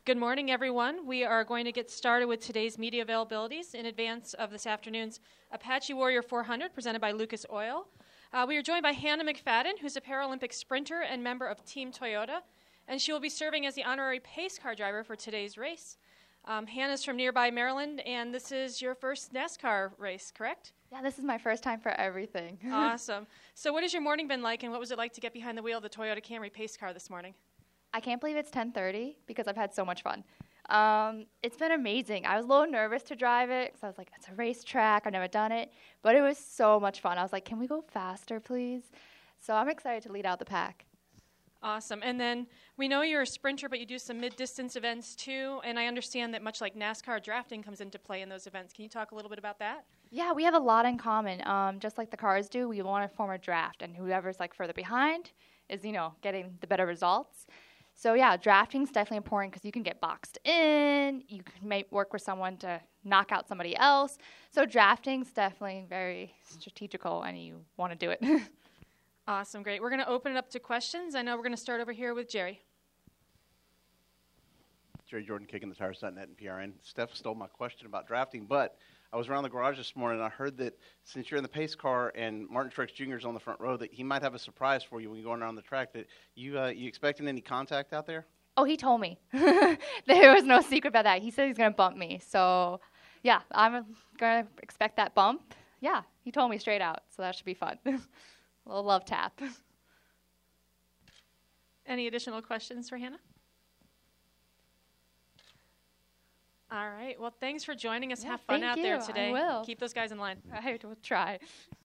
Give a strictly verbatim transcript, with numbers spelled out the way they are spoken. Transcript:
Good morning, everyone. We are going to get started with today's media availabilities in advance of this afternoon's Apache Warrior four hundred presented by Lucas Oil. Uh, we are joined by Hannah McFadden, who's a Paralympic sprinter and member of Team Toyota, and she will be serving as the honorary pace car driver for today's race. Um, Hannah's from nearby Maryland, and this is your first NASCAR race, correct? Yeah, this is my first time for everything. Awesome. So what has your morning been like, and what was it like to get behind the wheel of the Toyota Camry pace car this morning? I can't believe it's ten thirty because I've had so much fun. Um, it's been amazing. I was a little nervous to drive it because I was like, it's a racetrack. I've never done it. But it was so much fun. I was like, can we go faster, please? So I'm excited to lead out the pack. Awesome. And then we know you're a sprinter, but you do some mid-distance events too. And I understand that much like NASCAR, drafting comes into play in those events. Can you talk a little bit about that? Yeah, we have a lot in common. Um, just like the cars do, we want to form a draft. And whoever's like further behind is, you know, getting the better results. So yeah, drafting is definitely important because you can get boxed in. You can make work with someone to knock out somebody else. So drafting is definitely very strategical, and you want to do it. Awesome, great. We're going to open it up to questions. I know we're going to start over here with Jerry. Jerry Jordan, kicking the tires dot net and P R N. Steph stole my question about drafting, but I was around the garage this morning and I heard that since you're in the pace car and Martin Truex Junior is on the front row, that he might have a surprise for you when you're going around the track. That you uh, you expecting any contact out there? Oh, he told me. There was no secret about that. He said he's going to bump me. So, yeah, I'm going to expect that bump. Yeah, he told me straight out, so that should be fun. A little love tap. Any additional questions for Hannah? All right. Well, thanks for joining us. Yeah, Have fun thank out you. there I today. will. Keep those guys in line. I will try.